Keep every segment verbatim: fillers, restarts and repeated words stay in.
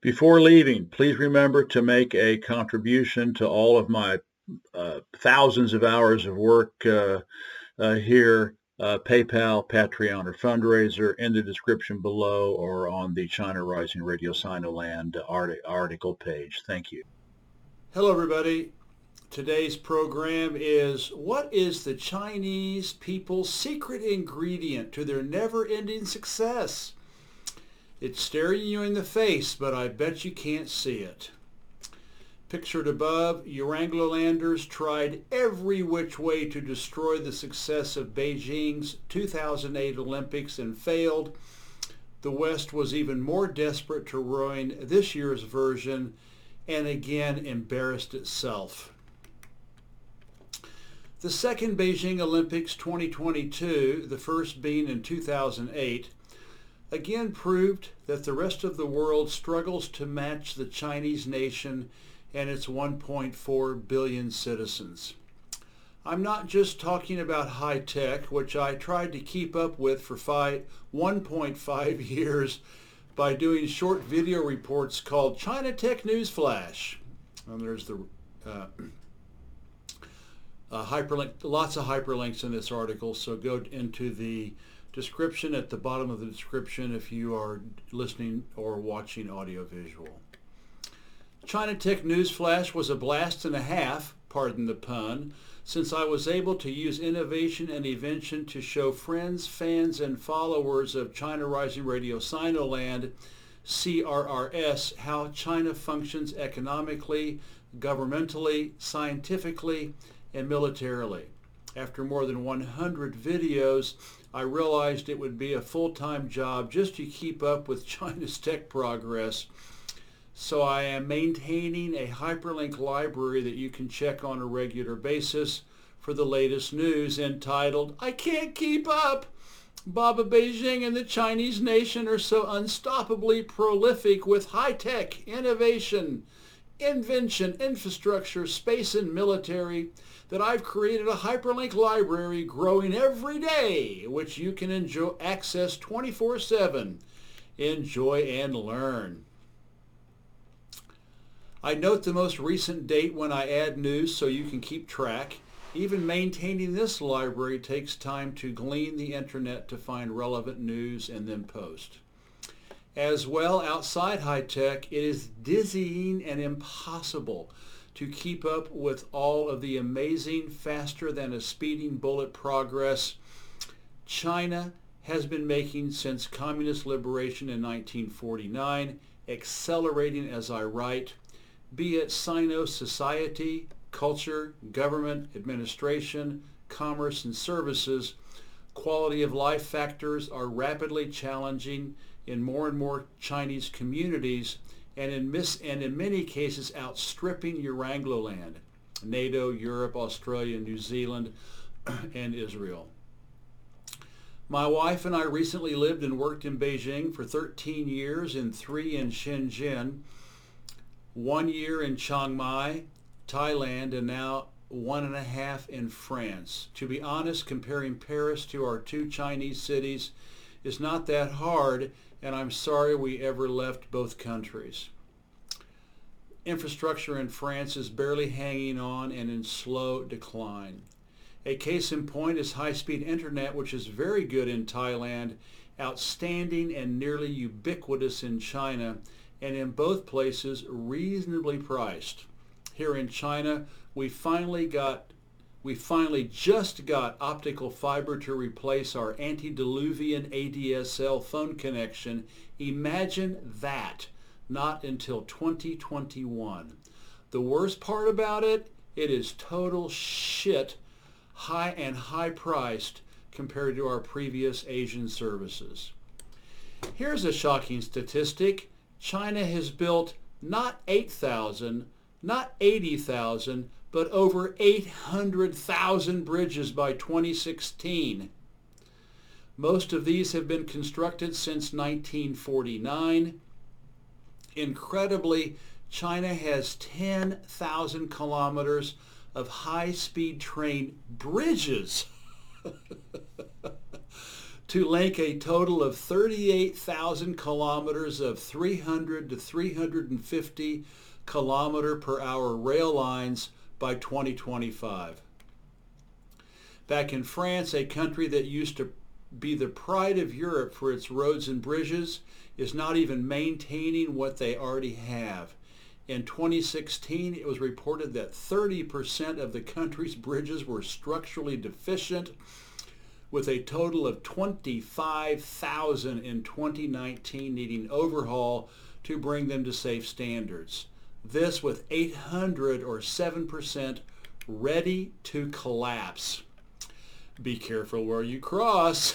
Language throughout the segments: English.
Before leaving, please remember to make a contribution to all of my uh, thousands of hours of work uh, uh, here, uh, PayPal, Patreon, or fundraiser in the description below or on the China Rising Radio Sinoland art- article page. Thank you. Hello, everybody. Today's program is what is the Chinese people's secret ingredient to their never-ending success? It's staring you in the face, but I bet you can't see it. Pictured above, Euranglolanders tried every which way to destroy the success of Beijing's two thousand eight Olympics and failed. The West was even more desperate to ruin this year's version and again embarrassed itself. The second Beijing Olympics twenty twenty-two, the first being in two thousand eight, again proved that the rest of the world struggles to match the Chinese nation and its one point four billion citizens. I'm not just talking about high tech, which I tried to keep up with for five, one point five years by doing short video reports called China Tech News Flash. And there's the uh, uh, hyperlink, lots of hyperlinks in this article, so go into the description at the bottom of the description if you are listening or watching audiovisual. China Tech News Flash was a blast and a half, pardon the pun, since I was able to use innovation and invention to show friends, fans, and followers of China Rising Radio Sinoland, C R R S, how China functions economically, governmentally, scientifically, and militarily. After more than one hundred videos, I realized it would be a full-time job just to keep up with China's tech progress. So I am maintaining a hyperlink library that you can check on a regular basis for the latest news entitled, I Can't Keep Up! Baba Beijing and the Chinese nation are so unstoppably prolific with high-tech, innovation, invention, infrastructure, space, and military that I've created a hyperlink library growing every day, which you can enjoy access twenty-four seven. Enjoy and learn. I note the most recent date when I add news so you can keep track. Even maintaining this library takes time to glean the internet to find relevant news and then post. As well, outside high tech, it is dizzying and impossible to keep up with all of the amazing, faster than a speeding bullet progress China has been making since communist liberation in nineteen forty-nine, accelerating as I write, be it Sino-society, culture, government, administration, commerce, and services. Quality of life factors are rapidly challenging in more and more Chinese communities and in, mis- and in many cases outstripping Eurangloland, NATO, Europe, Australia, New Zealand, and Israel. My wife and I recently lived and worked in Beijing for thirteen years and three in Shenzhen, one year in Chiang Mai, Thailand, and now one and a half in France. To be honest, comparing Paris to our two Chinese cities is not that hard, and I'm sorry we ever left both countries. Infrastructure in France is barely hanging on and in slow decline. A case in point is high-speed internet, which is very good in Thailand, outstanding and nearly ubiquitous in China, and in both places reasonably priced. Here in China, we finally got we finally just got optical fiber to replace our antediluvian A D S L phone connection. Imagine that, not until twenty twenty-one. The worst part about it, it is total shit, high and high priced compared to our previous Asian services. Here's a shocking statistic. China has built not eight thousand, not eighty thousand, but over eight hundred thousand bridges by twenty sixteen. Most of these have been constructed since nineteen forty-nine. Incredibly, China has ten thousand kilometers of high-speed train bridges. to link a total of thirty-eight thousand kilometers of three hundred to three hundred fifty kilometer per hour rail lines by twenty twenty-five. Back in France, a country that used to be the pride of Europe for its roads and bridges, is not even maintaining what they already have. In twenty sixteen, it was reported that thirty percent of the country's bridges were structurally deficient, with a total of twenty-five thousand in twenty nineteen needing overhaul to bring them to safe standards. This with eight hundred or seven percent ready to collapse. Be careful where you cross.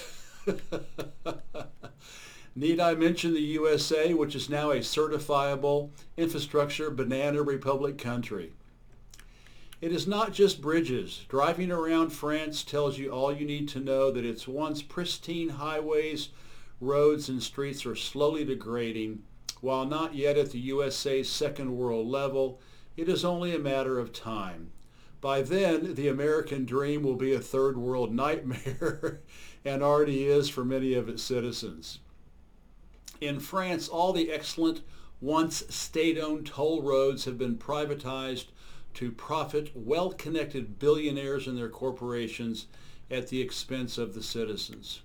Need I mention the U S A, which is now a certifiable infrastructure banana republic country? It is not just bridges. Driving around France tells you all you need to know that its once pristine highways, roads, and streets are slowly degrading. While not yet at the U S A's second world level, it is only a matter of time. By then, the American dream will be a third world nightmare, and already is for many of its citizens. In France, all the excellent, once state-owned toll roads have been privatized to profit well-connected billionaires and their corporations at the expense of the citizens.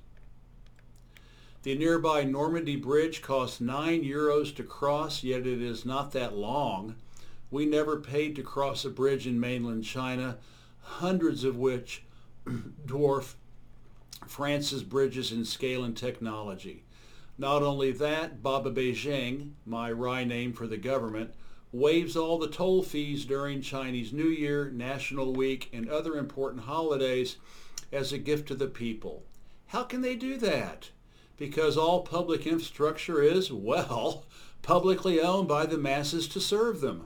The nearby Normandy Bridge costs nine euros to cross, yet it is not that long. We never paid to cross a bridge in mainland China, hundreds of which dwarf France's bridges in scale and technology. Not only that, Baba Beijing, my wry name for the government, waives all the toll fees during Chinese New Year, National Week, and other important holidays as a gift to the people. How can they do that? Because all public infrastructure is, well, publicly owned by the masses to serve them.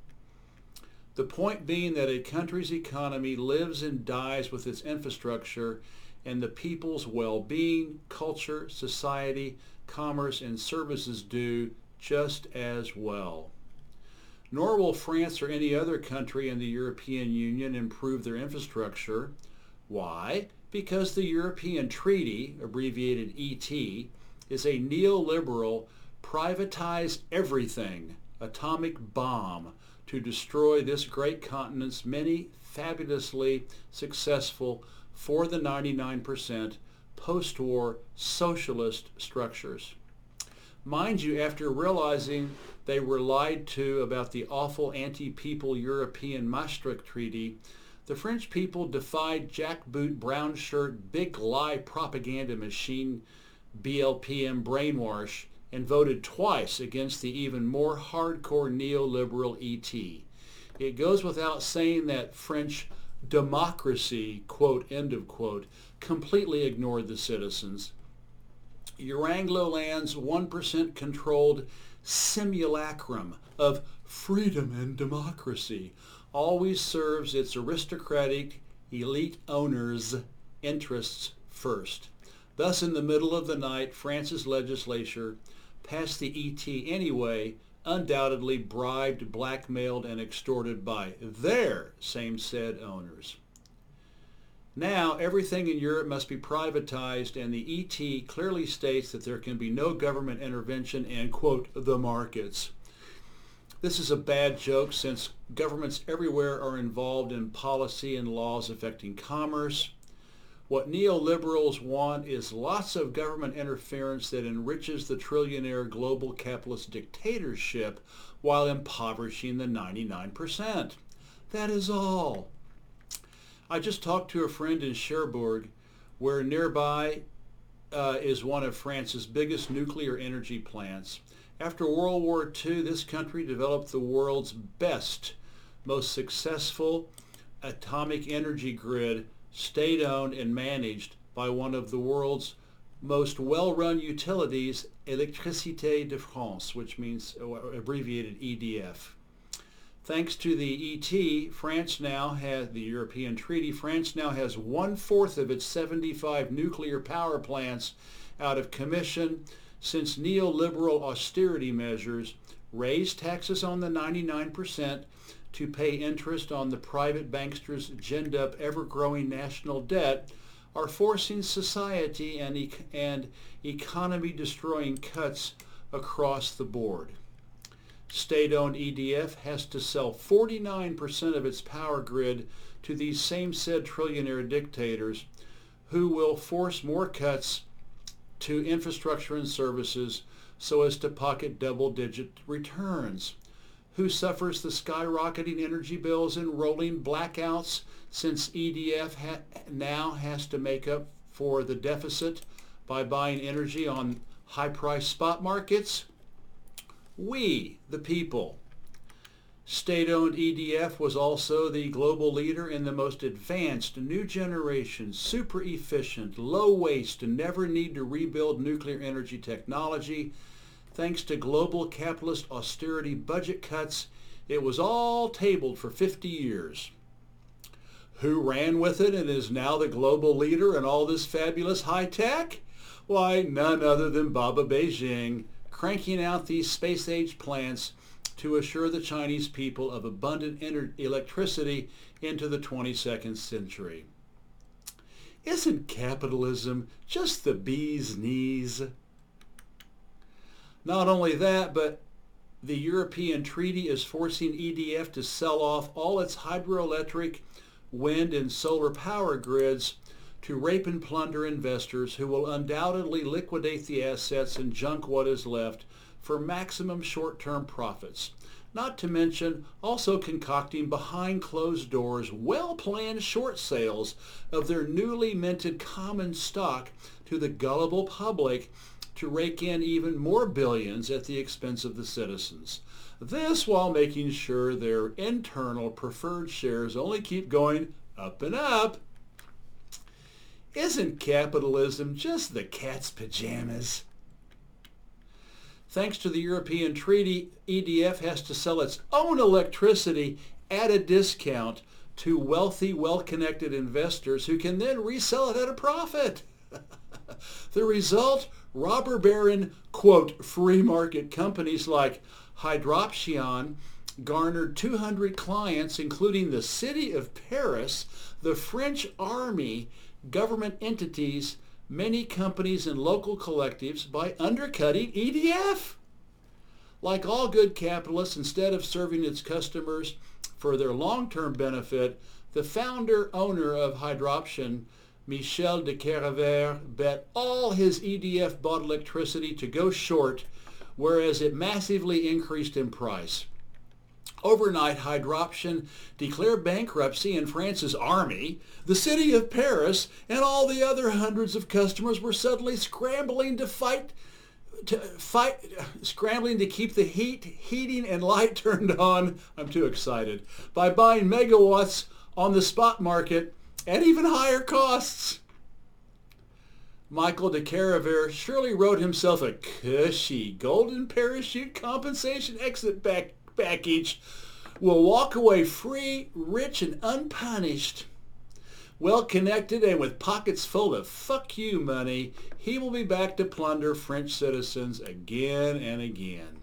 The point being that a country's economy lives and dies with its infrastructure, and the people's well-being, culture, society, commerce, and services do just as well. Nor will France or any other country in the European Union improve their infrastructure. Why? Because the European Treaty, abbreviated E T, is a neoliberal, privatize everything, atomic bomb to destroy this great continent's many fabulously successful, for the ninety-nine percent, post-war socialist structures. Mind you, after realizing they were lied to about the awful anti-people European Maastricht Treaty, the French people defied jackboot, brown shirt, big lie propaganda machine B L P M brainwash and voted twice against the even more hardcore neoliberal E T. It goes without saying that French democracy, quote, end of quote, completely ignored the citizens. Euranglo-land's one percent controlled simulacrum of freedom and democracy always serves its aristocratic elite owners' interests first. Thus, in the middle of the night, France's legislature passed the E T anyway, undoubtedly bribed, blackmailed, and extorted by their same said owners. Now, everything in Europe must be privatized, and the E T clearly states that there can be no government intervention in, quote, the markets. This is a bad joke since governments everywhere are involved in policy and laws affecting commerce. What neoliberals want is lots of government interference that enriches the trillionaire global capitalist dictatorship while impoverishing the ninety-nine percent. That is all. I just talked to a friend in Cherbourg, where nearby uh, is one of France's biggest nuclear energy plants. After World War Two, this country developed the world's best, most successful atomic energy grid, state-owned and managed by one of the world's most well-run utilities, Électricité de France, which means abbreviated E D F. Thanks to the E T, France now has, the European Treaty, France now has one-fourth of its seventy-five nuclear power plants out of commission since neoliberal austerity measures raised taxes on the ninety-nine percent to pay interest on the private banksters' ginned up ever-growing national debt are forcing society and, e- and economy-destroying cuts across the board. State-owned E D F has to sell forty-nine percent of its power grid to these same said trillionaire dictators who will force more cuts to infrastructure and services so as to pocket double-digit returns. Who suffers the skyrocketing energy bills and rolling blackouts since E D F ha- now has to make up for the deficit by buying energy on high-priced spot markets? We, the people. State-owned E D F was also the global leader in the most advanced, new generation, super efficient, low waste, and never need to rebuild nuclear energy technology. Thanks to global capitalist austerity budget cuts, it was all tabled for fifty years. Who ran with it and is now the global leader in all this fabulous high tech? Why, none other than Baba Beijing, cranking out these space-age plants to assure the Chinese people of abundant ener- electricity into the twenty-second century. Isn't capitalism just the bee's knees? Not only that, but the European Treaty is forcing E D F to sell off all its hydroelectric, wind, and solar power grids to rape and plunder investors who will undoubtedly liquidate the assets and junk what is left for maximum short-term profits. Not to mention also concocting behind closed doors well-planned short sales of their newly minted common stock to the gullible public to rake in even more billions at the expense of the citizens. This while making sure their internal preferred shares only keep going up and up. Isn't capitalism just the cat's pajamas? Thanks to the European Treaty, E D F has to sell its own electricity at a discount to wealthy, well-connected investors who can then resell it at a profit. The result? Robber baron, quote, free market companies like Hydroption garnered two hundred clients, including the city of Paris, the French army, government entities, many companies and local collectives by undercutting E D F. Like all good capitalists, instead of serving its customers for their long-term benefit, the founder owner of Hydroption, Michel de Caravere, bet all his E D F bought electricity to go short, whereas it massively increased in price. Overnight, Hydroption declared bankruptcy in France's army, the city of Paris, and all the other hundreds of customers were suddenly scrambling to fight, to fight, scrambling to keep the heat, heating, and light turned on. I'm too excited. By buying megawatts on the spot market at even higher costs. Michel de Caravere surely wrote himself a cushy golden parachute compensation exit back package, will walk away free, rich, and unpunished. Well connected and with pockets full of fuck you money, he will be back to plunder French citizens again and again.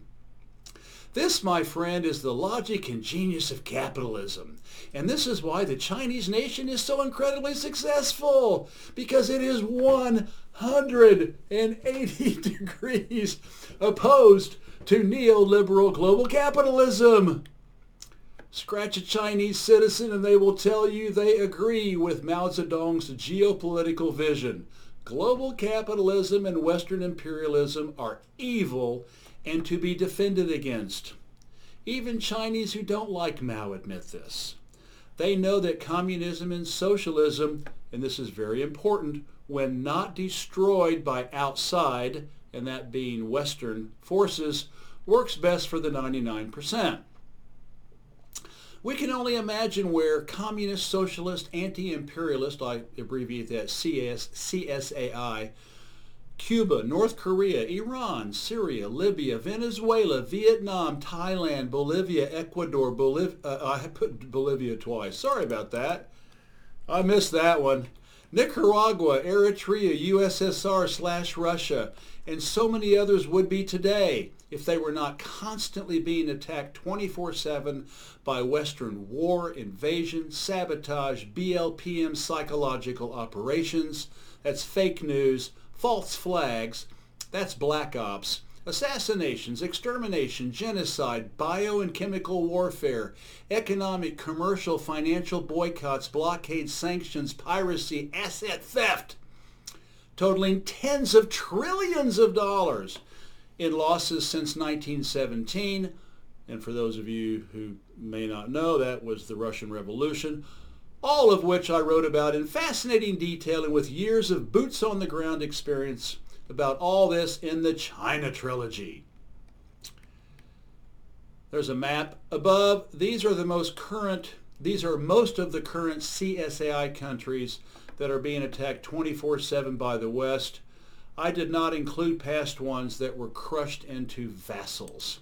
This, my friend, is the logic and genius of capitalism. And this is why the Chinese nation is so incredibly successful, because it is one hundred eighty degrees opposed to neoliberal global capitalism. Scratch a Chinese citizen and they will tell you they agree with Mao Zedong's geopolitical vision. Global capitalism and Western imperialism are evil and to be defended against. Even Chinese who don't like Mao admit this. They know that communism and socialism, and this is very important, when not destroyed by outside, and that being Western forces, works best for the ninety-nine percent. We can only imagine where communist, socialist, anti-imperialist, I abbreviate that C S, C S A I, Cuba, North Korea, Iran, Syria, Libya, Venezuela, Vietnam, Thailand, Bolivia, Ecuador, Bolivia, uh, I put Bolivia twice. Sorry about that. I missed that one. Nicaragua, Eritrea, U S S R slash Russia, and so many others would be today. if they were not constantly being attacked twenty-four seven by Western war, invasion, sabotage, B L P M psychological operations, that's fake news, false flags, that's black ops, assassinations, extermination, genocide, bio and chemical warfare, economic, commercial, financial boycotts, blockades, sanctions, piracy, asset theft, totaling tens of trillions of dollars in losses since nineteen seventeen. And for those of you who may not know, that was the Russian Revolution, all of which I wrote about in fascinating detail and with years of boots on the ground experience about all this in the China Trilogy. There's a map above. These are the most current, these are most of the current C S A I countries that are being attacked twenty-four seven by the West. I did not include past ones that were crushed into vassals.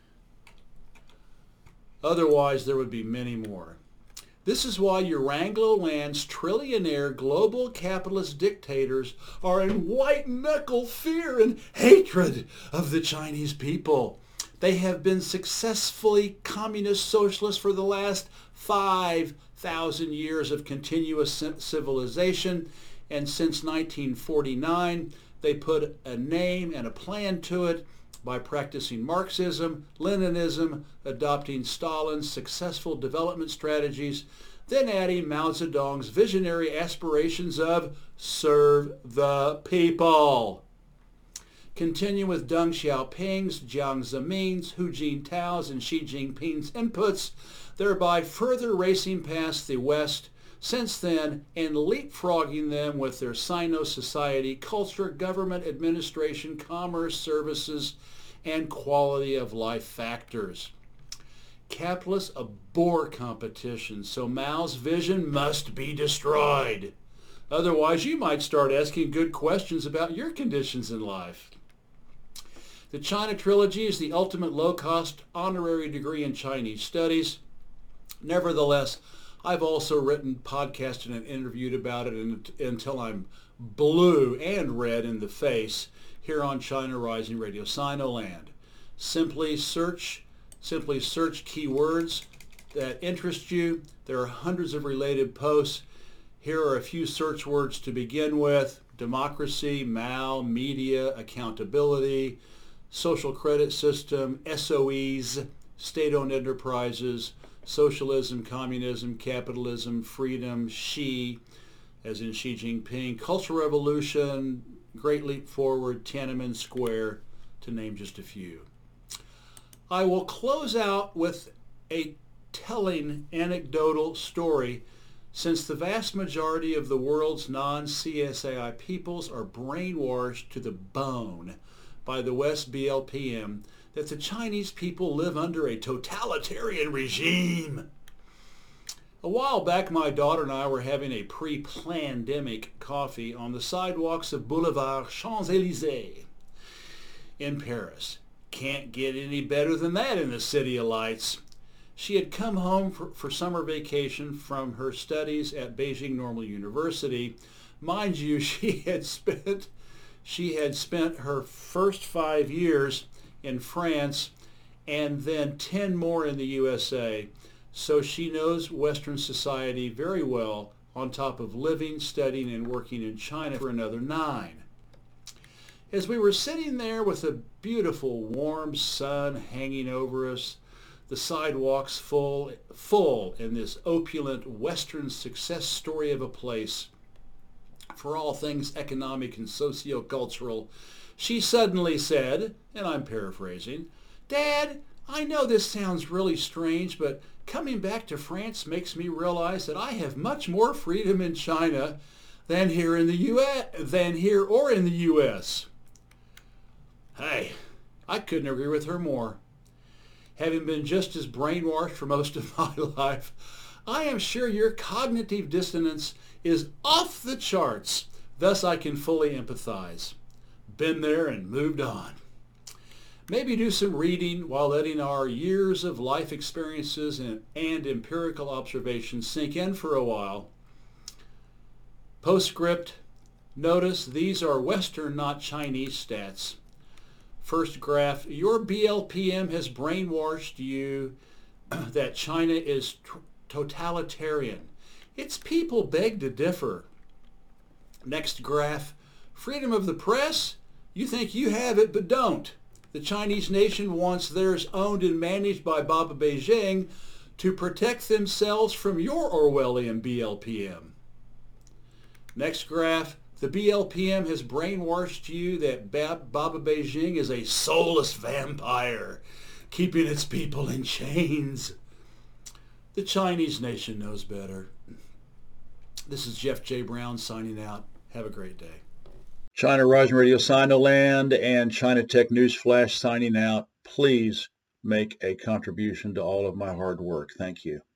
Otherwise, there would be many more. This is why your Anglo-lands trillionaire global capitalist dictators are in white-knuckle fear and hatred of the Chinese people. They have been successfully communist socialists for the last five thousand years of continuous civilization, and since nineteen forty-nine, they put a name and a plan to it by practicing Marxism, Leninism, adopting Stalin's successful development strategies, then adding Mao Zedong's visionary aspirations of serve the people. Continue with Deng Xiaoping's, Jiang Zemin's, Hu Jintao's, and Xi Jinping's inputs, thereby further racing past the West since then and leapfrogging them with their Sino-society, culture, government, administration, commerce, services, and quality of life factors. Capitalists abhor competition, so Mao's vision must be destroyed. Otherwise, you might start asking good questions about your conditions in life. The China Trilogy is the ultimate low-cost honorary degree in Chinese studies. Nevertheless, I've also written, podcasted, and interviewed about it until I'm blue and red in the face here on China Rising Radio Sinoland. Simply search, simply search keywords that interest you. There are hundreds of related posts. Here are a few search words to begin with: democracy, Mao, media, accountability, social credit system, S O Es, state-owned enterprises, socialism, communism, capitalism, freedom, Xi, as in Xi Jinping, Cultural Revolution, Great Leap Forward, Tiananmen Square, to name just a few. I will close out with a telling anecdotal story, since the vast majority of the world's non-C S A I peoples are brainwashed to the bone by the West B L P M that the Chinese people live under a totalitarian regime. A while back, my daughter and I were having a pre-plandemic coffee on the sidewalks of Boulevard Champs-Élysées in Paris. Can't get any better than that in the City of Lights. She had come home for, for summer vacation from her studies at Beijing Normal University. Mind you, she had spent she had spent her first five years in France and then ten more in the U S A. So she knows Western society very well, on top of living, studying, and working in China for another nine. As we were sitting there with a beautiful warm sun hanging over us, the sidewalks full, full in this opulent Western success story of a place for all things economic and socio-cultural, she suddenly said, and I'm paraphrasing, "Dad, I know this sounds really strange, but coming back to France makes me realize that I have much more freedom in China than here in the U S than here or in the U S" Hey, I couldn't agree with her more. Having been just as brainwashed for most of my life, I am sure your cognitive dissonance is off the charts. Thus, I can fully empathize. Been there and moved on. Maybe do some reading while letting our years of life experiences and, and empirical observations sink in for a while. Postscript, notice these are Western, not Chinese stats. First graph, your B L P M has brainwashed you that China is t- totalitarian. Its people beg to differ. Next graph, freedom of the press? You think you have it, but don't. The Chinese nation wants theirs owned and managed by Baba Beijing to protect themselves from your Orwellian B L P M. Next graph, the B L P M has brainwashed you that Baba Beijing is a soulless vampire, keeping its people in chains. The Chinese nation knows better. This is Jeff J. Brown signing out. Have a great day. China Rising Radio Sinoland and China Tech News Flash signing out. Please make a contribution to all of my hard work. Thank you.